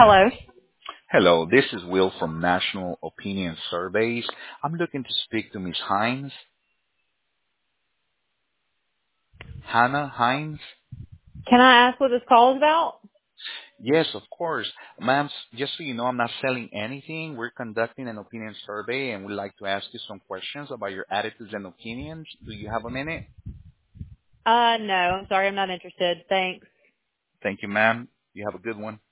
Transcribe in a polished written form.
Hello. Hello, this is Will from National Opinion Surveys. I'm looking to speak to Miss Hines. Hannah Hines? Can I ask what this call is about? Yes, of course. Ma'am, just so you know, I'm not selling anything. We're conducting an opinion survey and we'd like to ask you some questions about your attitudes and opinions. Do you have a minute? No, I'm sorry, I'm not interested. Thanks. Thank you, ma'am. You have a good one.